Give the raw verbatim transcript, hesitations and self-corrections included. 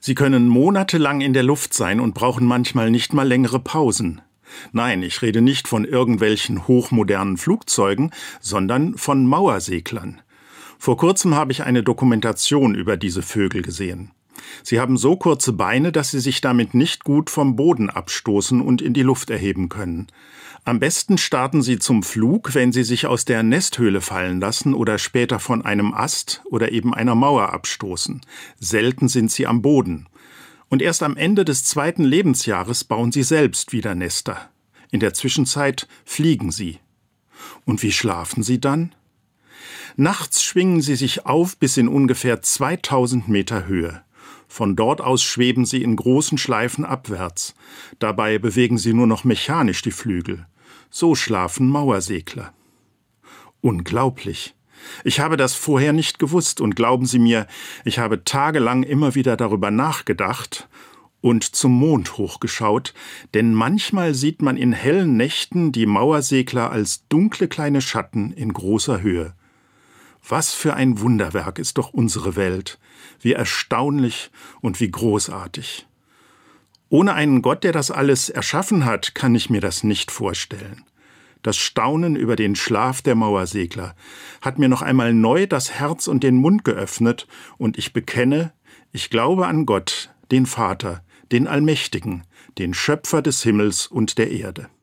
Sie können monatelang in der Luft sein und brauchen manchmal nicht mal längere Pausen. Nein, ich rede nicht von irgendwelchen hochmodernen Flugzeugen, sondern von Mauerseglern. Vor kurzem habe ich eine Dokumentation über diese Vögel gesehen. Sie haben so kurze Beine, dass sie sich damit nicht gut vom Boden abstoßen und in die Luft erheben können. Am besten starten sie zum Flug, wenn sie sich aus der Nesthöhle fallen lassen oder später von einem Ast oder eben einer Mauer abstoßen. Selten sind sie am Boden. Und erst am Ende des zweiten Lebensjahres bauen sie selbst wieder Nester. In der Zwischenzeit fliegen sie. Und wie schlafen sie dann? Nachts schwingen sie sich auf bis in ungefähr zweitausend Meter Höhe. Von dort aus schweben sie in großen Schleifen abwärts. Dabei bewegen sie nur noch mechanisch die Flügel. So schlafen Mauersegler. Unglaublich. Ich habe das vorher nicht gewusst und glauben Sie mir, ich habe tagelang immer wieder darüber nachgedacht und zum Mond hochgeschaut, denn manchmal sieht man in hellen Nächten die Mauersegler als dunkle kleine Schatten in großer Höhe. Was für ein Wunderwerk ist doch unsere Welt, wie erstaunlich und wie großartig. Ohne einen Gott, der das alles erschaffen hat, kann ich mir das nicht vorstellen. Das Staunen über den Schlaf der Mauersegler hat mir noch einmal neu das Herz und den Mund geöffnet, und ich bekenne, ich glaube an Gott, den Vater, den Allmächtigen, den Schöpfer des Himmels und der Erde.